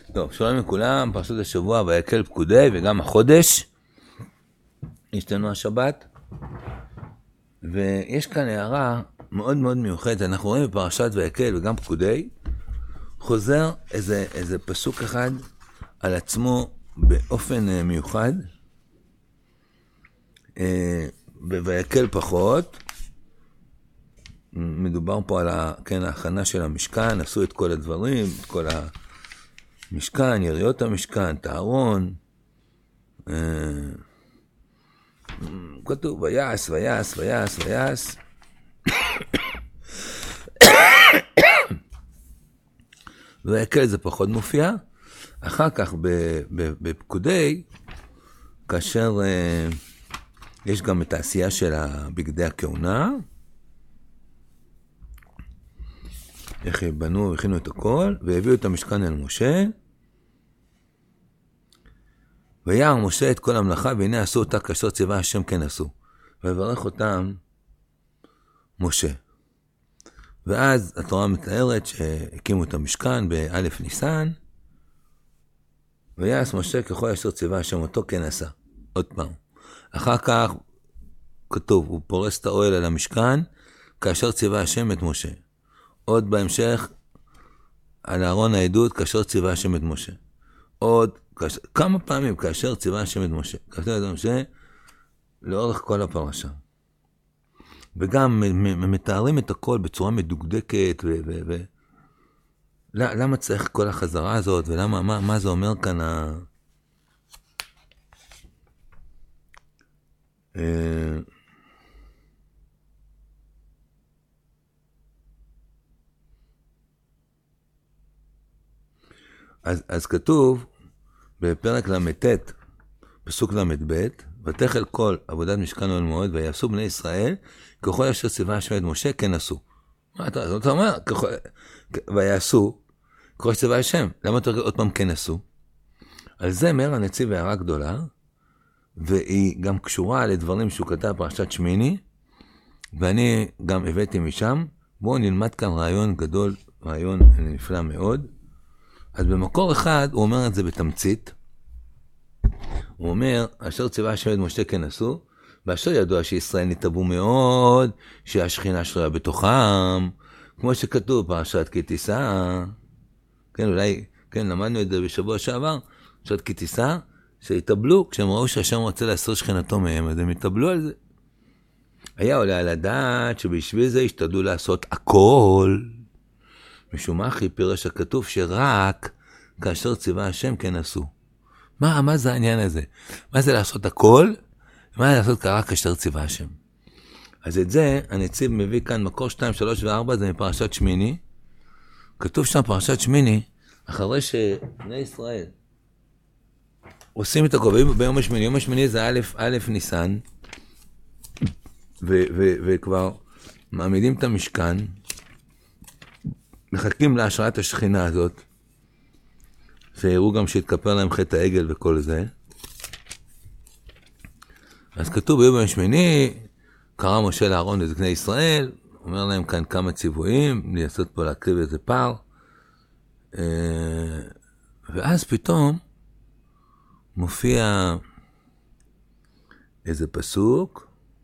טוב, שלום לכולם, פרשת השבוע ויקהל פקודי וגם החודש. יש לנו השבת. ויש כאן הערה מאוד מאוד מיוחדת. אנחנו רואים בפרשת ויקהל וגם פקודי, חוזר איזה פסוק אחד על עצמו באופן מיוחד. בויקהל פחות. מדובר פה על ההכנה של המשכן, עשו את כל הדברים, את כל המשכן, יריות המשכן, את הארון. כתוב ויעש. ויקהל זה פחות מופיע. אחר כך בפקודי, כאשר יש גם את העשייה של בגדי הכהונה, איך בנו והכינו את הכל, והביאו את המשכן אל משה. וירא משה את כל המלאכה, והנה עשו אותה כאשר ציווה השם כן עשו. ויברך אותם משה. ואז התורה מתארת שהקימו את המשכן באלף ניסן, ויעש משה ככל אשר ציווה השם אותו כן עשה. עוד פעם. אחר כך כתוב, הוא פורס את האוהל על המשכן, כאשר ציווה השם את משה. עוד בהמשך, על ארון העדות, כאשר ציווה השם את משה. עוד כמה פעמים, כאשר ציווה השם את משה. כאשר ציווה את משה, לאורך כל הפרשה. וגם מתארים את הכל בצורה מדוקדקת, למה צריך כל החזרה הזאת, ולמה, מה זה אומר כאן אז כתוב בפרק למ"ט, פסוק למ"ב, ותחל כל עבודת משכן אוהל מועד, ויעשו בני ישראל ככל אשר ציווה השם את משה כן עשו. מה אתה אומר? ויעשו ככל שציווה השם. למה אתה עוד פעם כן עשו? על זה אומר הנציב הערה גדולה, והיא גם קשורה לדברים שהוא כתב פרשת שמיני, ואני גם הבאתי משם. בואו נלמד כאן רעיון גדול, רעיון נפלא מאוד. אז במקור אחד הוא אומר את זה בתמצית. הוא אומר, אשר ציווה השם את משה כן עשו, ואשר ידוע שישראל נתאבו מאוד, שהשכינה שרויה בתוכם, כמו שכתוב פרשת כי תישא. כן, אולי, כן, למדנו את זה בשבוע שעבר, פרשת כי תישא, שהתאבלו, כשהם ראו שהשם רוצה להסיר שכינתו מהם, אז הם התאבלו על זה. היה עולה על הדעת שבשביל זה השתדלו לעשות הכל. משום מה פירש הכתוב שרק כאשר ציווה השם כן עשו. מה זה העניין הזה? מה זה לעשות הכל? מה זה לעשות רק כאשר ציווה השם? אז את זה הנציב מביא כאן מקור 2, 3 ו-4, זה מפרשת שמיני. כתוב שם פרשת שמיני, אחרי שבני ישראל עושים את הכל ביום השמיני. יום השמיני זה א' ניסן, וכבר מעמידים את המשכן, מחכים להשראת השכינה הזאת, שיראו גם שהתכפר להם חטא העגל וכל זה. אז כתוב ביום השמיני, קרא משה לאהרון לזקני ישראל, אומר להם כאן כמה ציוויים, לעשות פה להקריב איזה פר, ואז פתאום מופיע איזה פסוק,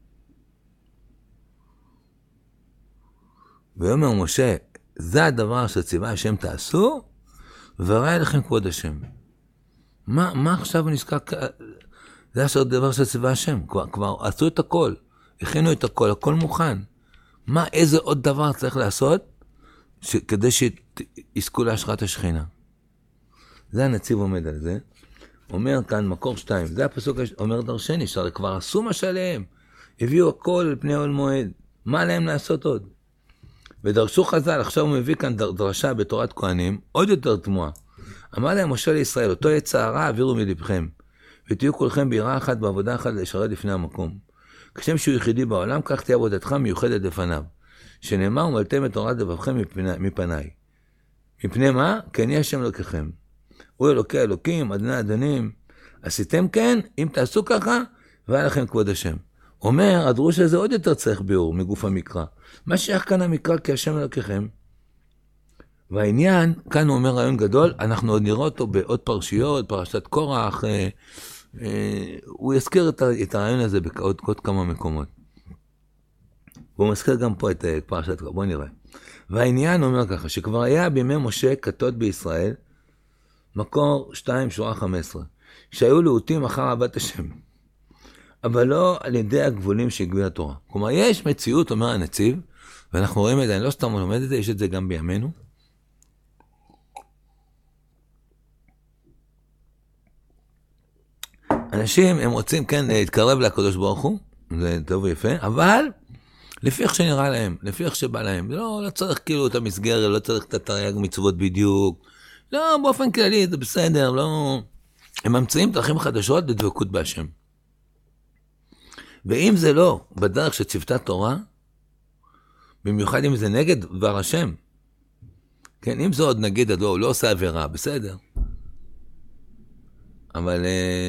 ואומר משה, זה הדבר שציווה השם תעשו, וראה לכם כבוד השם. מה עכשיו נזכר? זה הדבר שציווה השם. כבר עשו את הכל, הכינו את הכל, הכל מוכן. איזה עוד דבר צריך לעשות, כדי שיזכו להשראת השכינה? זה הנציב עומד על זה. אומר כאן מקור 2, זה הפסוק אומר דרשני, כבר עשו מה שעליהם. הביאו הכל לפני אוהל מועד. מה להם לעשות עוד? ודרשו חז"ל, עכשיו הוא מביא כאן דרשה בתורת כהנים, עוד יותר תמוהה. אמר להם משה לישראל, אותו יצערה העבירו מלבכם, ותהיו כולכם ביראה אחת בעבודה אחת לשרת לפני המקום. כשם שהוא יחידי בעולם, כך תהיה עבודתך מיוחדת לפניו. שנאמר, ומלתם את תורת לבבכם מפניי. מפני מה? כי אני השם אלוקיכם. הוא אלוקי אלוקים, אדוני אדונים. עשיתם כן, אם תעשו ככה, והיה לכם כבוד השם. אומר, הדרוש הזה עוד יותר צריך ביאור מגוף המקרא. מה שייך כאן המקרא כי השם אלוקיכם? והעניין, כאן הוא אומר רעיון גדול, אנחנו עוד נראה אותו בעוד פרשיות, פרשת קורח, הוא יזכיר את הרעיון הזה בעוד כמה מקומות. והוא מזכיר גם פה את פרשת קורח, בואו נראה. והעניין אומר ככה, שכבר היה בימי משה כתות בישראל, מקור 2 שורה 15, שהיו להוטים אחר אהבת השם, אבל לא על ידי הגבולים שהגביל התורה. כלומר, יש מציאות, אומר הנציב, ואנחנו רואים את זה, אני לא סתם לומד את זה, יש את זה גם בימינו. אנשים, הם רוצים, כן, להתקרב לקדוש ברוך הוא, זה טוב ויפה, אבל לפי איך שנראה להם, לפי איך שבא להם, לא צריך כאילו את המסגרת, לא צריך את התרי"ג מצוות בדיוק, לא, באופן כללי זה בסדר, לא... הם ממציאים דרכים חדשות לדבקות בהשם. ואם זה לא בדרך שצוותה תורה, במיוחד אם זה נגד דבר השם, כן, אם זה עוד נגיד, לא עושה עבירה, בסדר. אבל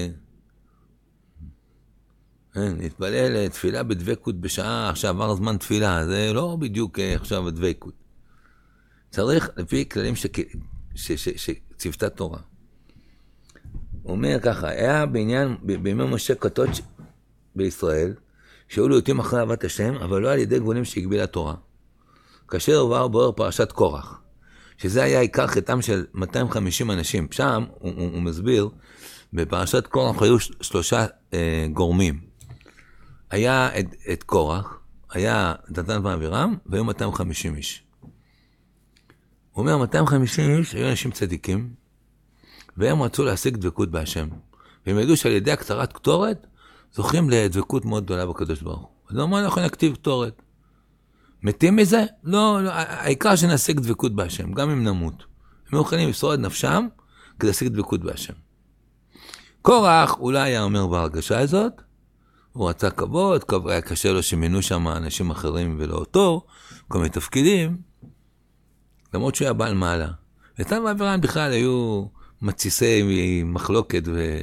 נתפלל תפילה בדבקות בשעה, עכשיו עבר זמן תפילה, זה לא בדיוק עכשיו הדבקות. צריך לפי כללים שצוותה תורה. הוא אומר ככה, היה בעניין, בימי משה כתות בישראל, שהיו להוטים אחרי אהבת השם, אבל לא על ידי גבולים שהגביל התורה. כאשר עבר בוער פרשת קורח, שזה היה עיקר חטאם של 250 אנשים. שם הוא מסביר, בפרשת קורח היו 3 גורמים. היה את קורח, היה דתן ואבירם, והיו 250 איש. הוא אומר, 250 איש היו אנשים צדיקים, והם רצו להשיג דבקות בהשם. והם ידעו שעל ידי הקצרת קטורת, זוכים לדבקות מאוד גדולה בקדוש ברוך הוא. אז לא מה אנחנו נכתיב קטורת. מתים מזה? לא, העיקר שנשיג דבקות בהשם, גם אם נמות. הם יכולים למסור את נפשם כדי להשיג דבקות בהשם. קורח אולי היה אומר בהרגשה הזאת, הוא רצה כבוד, היה קשה לו שמינו שם אנשים אחרים ולא אותו, כל מיני תפקידים, למרות שהוא היה בעל מעלה. דתן ואבירם בכלל היו מתסיסי מחלוקת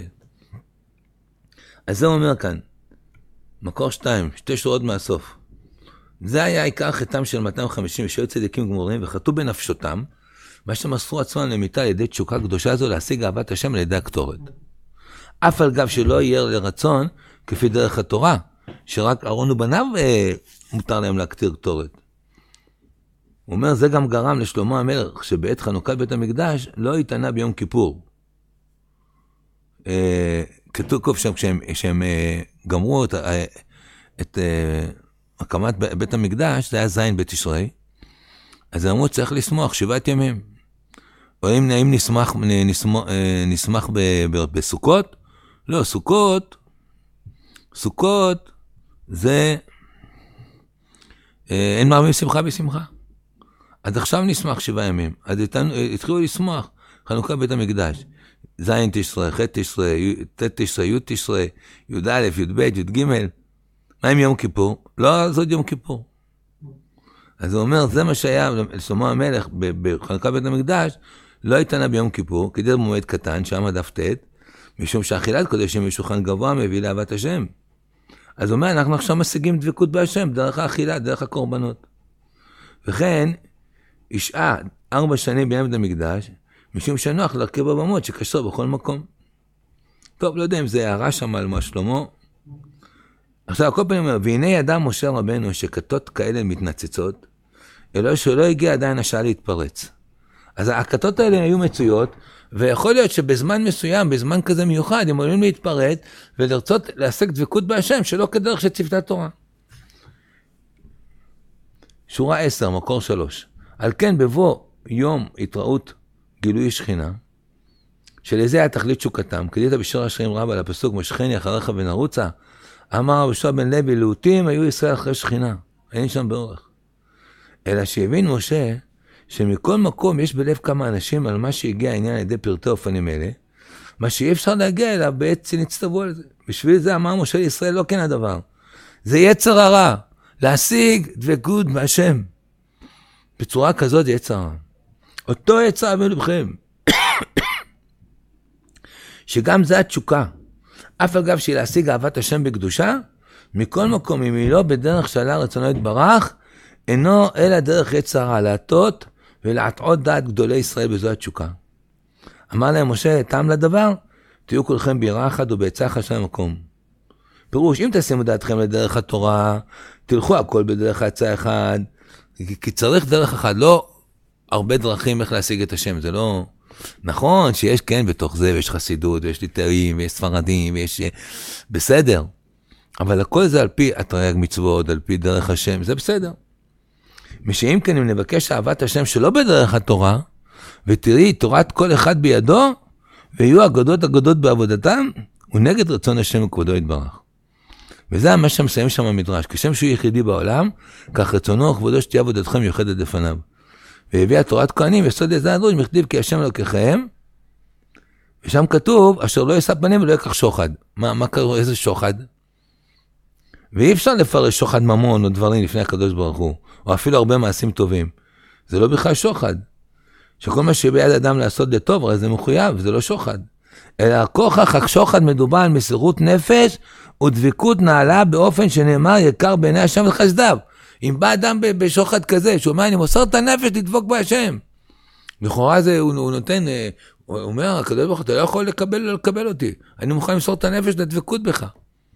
אז זה אומר כאן, מקור 2, 2 שורות מהסוף. זה היה עיקר חטאם של 250 שהיו צדיקים גמורים וחטאו בנפשותם, מה שמסרו עצמם למיתה על ידי תשוקה קדושה זו להשיג אהבת השם על ידי הקטורת. אף על גב שלא יהיה לרצון כפי דרך התורה, שרק אהרון ובניו מותר להם להקטיר קטורת. הוא אומר, זה גם גרם לשלמה המלך, שבעת חנוכת בית המקדש לא התענה ביום כיפור. כתוב שם, כשהם גמרו את הקמת בית המקדש, זה היה זין בתשרי, אז אמרו, צריך לשמוח 7 ימים. או אם נשמח בסוכות? לא, סוכות זה, אין מרבים שמחה בשמחה. אז עכשיו נשמח 7 ימים. אז התחילו לשמוח חנוכת בית המקדש. זין תשרי, ח' תשרי, ט' תשרי, י' תשרי, י' א', י' ב', י' ג'. מה עם יום כיפור? לא, זאת יום כיפור. אז הוא אומר, זה מה שהיה לשלמה המלך בחנוכת בית המקדש, לא התענה ביום כיפור, כדי במועד קטן, שם דף ט', משום שאכילת קודשים בשולחן גבוה מביא לאהבת השם. אז הוא אומר, אנחנו עכשיו משיגים דבקות בהשם, דרך האכילה, דרך הקורבנות. וכן, ישעה 4 שנים ביום בית המקדש, משום שנוח להרכב בבמות שקשור בכל מקום. טוב, לא יודע אם זה הערה שם על מה שלמה. עכשיו, כל פעמים אומר, והנה ידע משה רבנו שכתות כאלה מתנצצות, אלא שלא הגיע עדיין השעה להתפרץ. אז הכתות האלה היו מצויות, ויכול להיות שבזמן מסוים, בזמן כזה מיוחד, הם עולים להתפרץ, ולרצות להשיג דבקות בהשם, שלא כדרך שצוותה תורה. שורה 10, מקור 3. על כן בבוא יום התראות גילוי שכינה, שלזה היה תכלית שוקתם, כדית בשיר השירים רב על הפסוק, משכני אחריך ונרוצה, אמר רבי יהושע בן לוי, להוטים היו ישראל אחרי שכינה, אין שם באורך. אלא שהבין משה, שמכל מקום יש בלב כמה אנשים על מה שהגיע העניין על ידי פרטי אופנים אלה, מה שאי אפשר להגיע אליו בעת שנצטוו על זה. בשביל זה אמר משה לישראל, לא כן הדבר. זה יצר הרע, להשיג דבקות בהשם. בצורה כזאת יצר הרע. אותו יצר בלבכם. שגם זה התשוקה. אף אגב שהיא להשיג אהבת השם בקדושה, מכל מקום אם היא לא בדרך שעלה רצונו יתברך, אינו אלא דרך יצר הרע להטות ולהטעות דעת גדולי ישראל בזו התשוקה. אמר להם משה, טעם לדבר, תהיו כולכם ביראה אחת ובעצה אחת של המקום. פירוש, אם תשימו דעתכם לדרך התורה, תלכו הכל בדרך העצה אחד, כי צריך דרך אחד, לא הרבה דרכים איך להשיג את השם, זה לא... נכון שיש כן בתוך זה, ויש חסידות, ויש ליטאים, ויש ספרדים, ויש... בסדר. אבל הכל זה על פי התרי"ג מצוות, על פי דרך השם, זה בסדר. משאם כן אם נבקש אהבת השם שלא בדרך התורה, ותראי תורת כל אחד בידו, ויהיו אגדות בעבודתם, ונגד רצון השם וכבודו יתברך. וזה מה שמסיים שם המדרש, כשם שהוא יחידי בעולם, כך רצונו וכבודו שתהיה עבודתכם מיוחדת לפניו. והביאה תורת כהנים יסוד לזה הדרוש, מכתיב כי השם אלוקיכם, ושם כתוב, אשר לא יישא פנים ולא יקח שוחד. מה קרה, איזה שוחד? ואי אפשר לפרש שוחד ממון או דברים לפני הקדוש ברוך הוא, או אפילו הרבה מעשים טובים. זה לא בכלל שוחד. שכל מה שביד אדם לעשות לטוב, הרי זה מחויב, זה לא שוחד. אלא כוכך שוחד מדובר על מסירות נפש ודבקות נעלה באופן שנאמר יקר בעיני השם וחסדיו. אם בא אדם בשוחד כזה, שהוא אומר, אני מוסר את הנפש לדבוק בהשם. לכאורה זה, הוא נותן, הוא אומר, הקדוש ברוך הוא, אתה לא יכול לקבל אותי. אני מוכן למסור את הנפש לדבקות בך.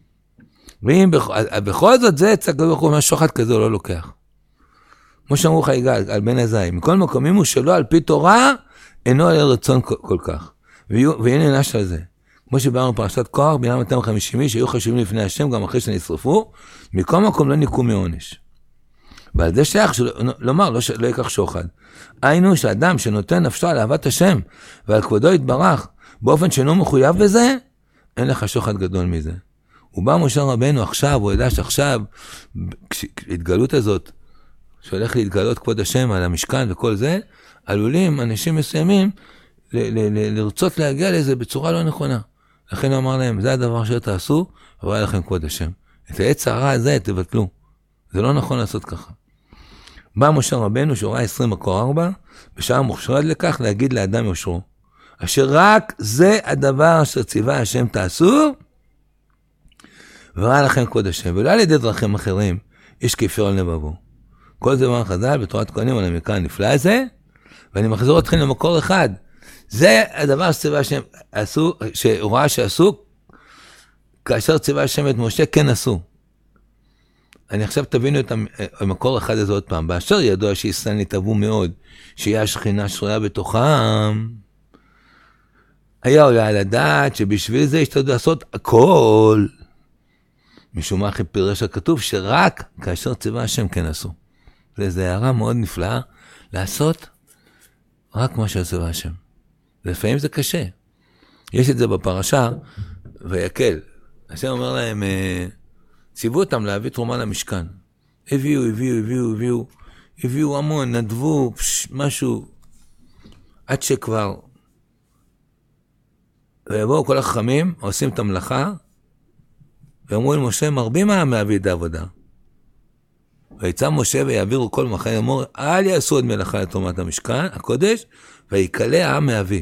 ואם בכל זאת זה, הקדוש ברוך הוא אומר, שוחד כזה הוא לא לוקח. כמו שאמרו לך יגאל, על בן עזאי, מכל מקומים הוא שלא על פי תורה, אינו על רצון כל כך. ואין נענש על זה. כמו שבאנו פרשת קורח, בינה 250 איש, שהיו חשובים לפני השם, גם אחרי שנשרפו, מכל מקום לא ניקו מעונש. ועל זה שייך, לומר, לא יקח שוחד. היינו שאדם שנותן נפשו על אהבת השם, ועל כבודו יתברך, באופן שאינו מחויב בזה, אין לך שוחד גדול מזה. הוא בא משה רבנו עכשיו, הוא ידע שעכשיו, ההתגלות הזאת, שהולך להתגלות כבוד השם על המשכן וכל זה, עלולים אנשים מסוימים לרצות להגיע לזה בצורה לא נכונה. לכן הוא אמר להם, זה הדבר שתעשו, אבל לכם כבוד השם. את העץ הרע הזה תבטלו. זה לא נכון לעשות ככה. בא משה רבנו, שורה 20 מקור 4, בשעה מוכשרת לכך להגיד לאדם יושרו, אשר רק זה הדבר אשר ציווה השם תעשו, וראה לכם כבוד השם, ולא על ידי דרכים אחרים, יש כפיר על לבבו. כל זה דבר חז"ל בתורת כהנים על המקרא הנפלא הזה, ואני מחזיר אתכם למקור אחד. זה הדבר שציווה השם עשו, שהוא ראה שעשו, כאשר ציווה השם את משה כן עשו. אני עכשיו תבינו את המקור אחד הזה עוד פעם. באשר ידוע שישראל נתאבו מאוד, שיהיה השכינה שרויה בתוכם, היה עולה על הדעת שבשביל זה ישתדלו לעשות הכל. משום מה פירש הכתוב שרק כאשר ציווה השם כן עשו. זו הערה מאוד נפלאה לעשות רק מה שציווה השם. לפעמים זה קשה. יש את זה בפרשה, ויקל. השם אומר להם, ציוו אותם להביא תרומה למשכן. הביאו המון, נדבו, משהו, עד שכבר, ויבואו כל החכמים, עושים את המלאכה, ואמרו אל משה, מרבים העם להביא את העבודה. ויצא משה ויעבירו כל מחנה, אמרו, אל יעשו עוד מלאכה לתרומת המשכן, הקודש, ויקלה העם מהביא.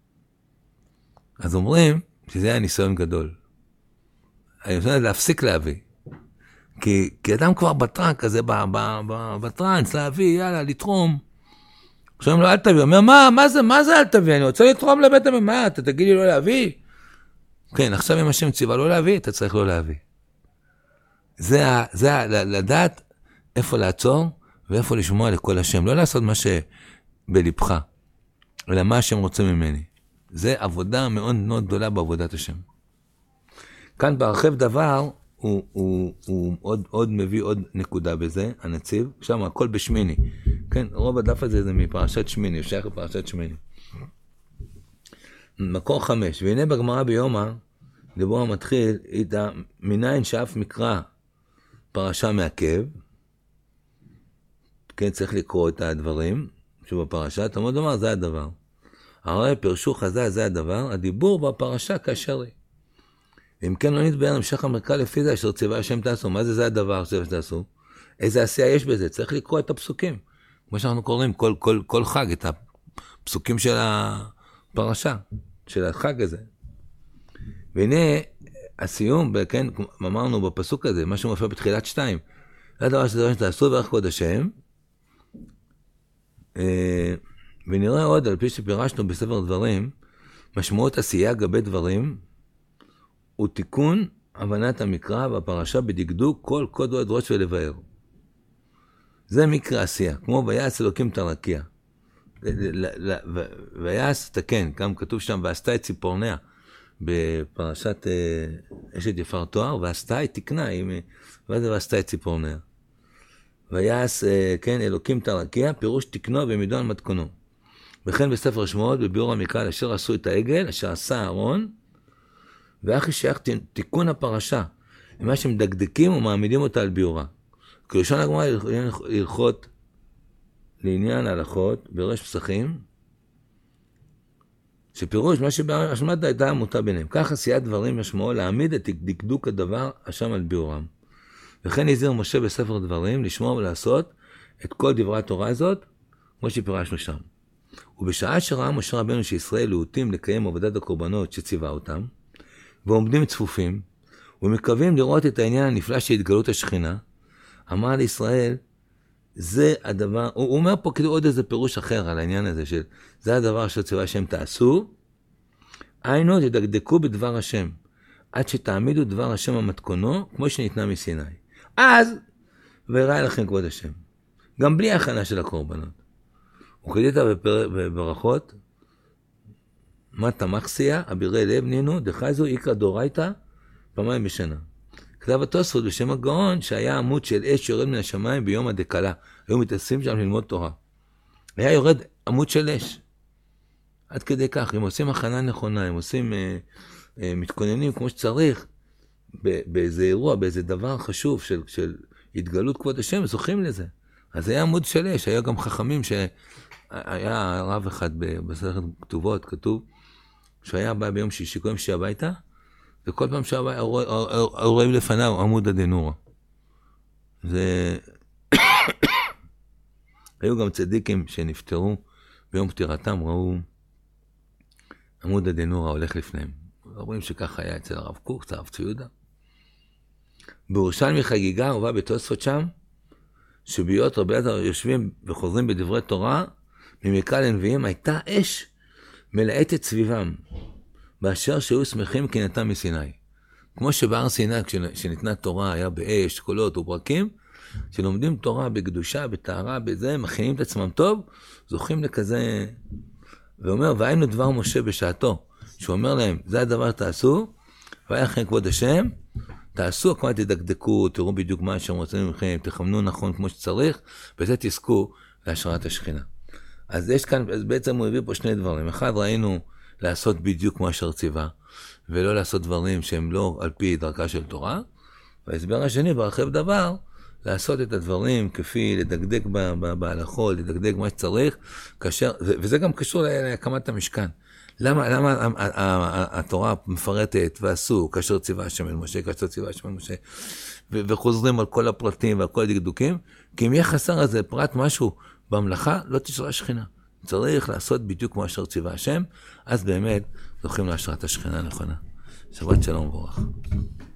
אז אומרים שזה היה ניסיון גדול. אני רוצה להפסיק להביא. כי אדם כבר בטרנק כזה, בטרנס, להביא, יאללה, לתרום. עכשיו לו, אל תביא. הוא אומר, מה זה אל תביא? אני רוצה לתרום לבית המי, מה? אתה תגיד לי לא להביא? כן, עכשיו אם השם ציווה לא להביא, אתה צריך לא להביא. זה לדעת איפה לעצור, ואיפה לשמוע לכל השם. לא לעשות מה שבלבך, אלא מה השם רוצה ממני. זה עבודה מאוד מאוד גדולה בעבודת השם. כאן בהרחב דבר, הוא עוד מביא עוד נקודה בזה, הנציב, שם הכל בשמיני. כן, רוב הדף הזה זה מפרשת שמיני, שייך לפרשת שמיני. מקור 5, והנה בגמרא ביומא, דיבור המתחיל, מניין שאף מקרא פרשה מעכב, כן, צריך לקרוא את הדברים שבפרשה, תמוד אומר, זה הדבר. הרי פרשו חז"ל, זה הדבר, הדיבור בפרשה כאשר היא. אם כן לא נתבהר המשך המקרא לפי זה, אשר ציווה השם תעשו. מה זה הדבר שתעשו? איזה עשייה יש בזה? צריך לקרוא את הפסוקים. כמו שאנחנו קוראים כל חג, את הפסוקים של הפרשה, של החג הזה. והנה הסיום, כן, אמרנו בפסוק הזה, מה שמופיע בתחילת 2, זה הדבר שתעשו ואיך כבוד השם, ונראה עוד, על פי שפירשנו בספר דברים, משמעות עשייה גבי דברים, הוא תיקון הבנת המקרא והפרשה בדקדוק כל קוד ועד ראש ולבאר. זה מקרא עשייה, כמו ויעש אלוקים את הרקיע. ויעש, תקן, גם כתוב שם, ועשתה את ציפורניה, בפרשת אשת יפר תואר, ועשתה את תקנה, ועשתה את ציפורניה. ויעש, כן, אלוקים את הרקיע, פירוש תקנו ומידו על מתכונו. וכן בספר שמות, בביאור המקרא, אשר עשו את העגל, אשר עשה אהרון, ואחי שייך תיקון הפרשה, למה שמדקדקים ומעמידים אותה על ביאורה. כראשון הגמרא הלכות לעניין הלכות בראש פסחים, שפירוש מה שבהשמטה הייתה עמותה ביניהם. כך עשיית דברים משמעו להעמיד את דקדוק הדבר השם על ביאורם. וכן הזהיר משה בספר דברים לשמור ולעשות את כל דברי התורה הזאת, כמו שפירשנו שם. ובשעה שראה משה רבנו שישראל להוטים לקיים עבודת הקורבנות שציווה אותם, ועומדים צפופים, ומקווים לראות את העניין הנפלא של התגלות השכינה, אמר לישראל, זה הדבר, הוא אומר פה כאילו עוד איזה פירוש אחר על העניין הזה, של זה הדבר שציווה השם תעשו, היינו תדקדקו בדבר השם, עד שתעמידו דבר השם המתכונו, כמו שניתנה מסיני. אז, ויראה לכם כבוד השם, גם בלי הכנה של הקורבנות. וכדית בברכות, מה תמחסיה, אבירי לב נינו, דחזו איקרא דאורייתא, פעמיים בשנה. כתב התוספות בשם הגאון, שהיה עמוד של אש יורד מן השמיים ביום הדקלה. היו מתאספים שם ללמוד תורה. היה יורד עמוד של אש. עד כדי כך, אם עושים הכנה נכונה, אם עושים, מתכוננים כמו שצריך, באיזה אירוע, באיזה דבר חשוב של התגלות כבוד השם, זוכים לזה. אז היה עמוד של אש, היה גם חכמים שהיה רב אחד בספר כתובות, כתוב, שהיה בא ביום שישי, קודם שישי הביתה, וכל פעם שהיה רואים לפניו עמוד הדנורה. זה... היו גם צדיקים שנפטרו ביום פטירתם, ראו עמוד הדנורה הולך לפניהם. רואים שככה היה אצל הרב קוק, אצל הרב ציודה. בירושלמי חגיגה הובא בתוספות שם, שביות רבי אליעזר יושבים וחוזרים בדברי תורה, ממקרא לנביאים הייתה אש מלאטת סביבם, באשר שהיו שמחים כי נתן מסיני. כמו שבהר סיני, כשניתנה תורה, היה באש, קולות וברקים, שלומדים תורה בקדושה, בטהרה, בזה, מכינים את עצמם טוב, זוכים לכזה, ואומר, והיינו דבר משה בשעתו, שהוא אומר להם, זה הדבר תעשו, והיה לכם כבוד השם, תעשו, כמו תדקדקו, תראו בדיוק מה שהם רוצים מכם, תכוונו נכון כמו שצריך, וזה תזכו להשראת השכינה. אז יש כאן, אז בעצם הוא הביא פה שני דברים. אחד, ראינו לעשות בדיוק כמו אשר ציווה, ולא לעשות דברים שהם לא על פי דרכה של תורה. וההסבר השני, בהרחב דבר, לעשות את הדברים כפי לדקדק בהלכות, לדקדק מה שצריך, כאשר, וזה גם קשור להקמת המשכן. למה התורה מפרטת ועשו כאשר ציווה השם אל משה, כאשר ציווה השם אל משה, וחוזרים על כל הפרטים ועל כל הדקדוקים? כי אם יהיה חסר איזה פרט משהו במלאכה, לא תשרה שכינה. צריך לעשות בדיוק כמו אשר ציווה השם, אז באמת זוכים להשראת השכינה הנכונה. שבת שלום וברך.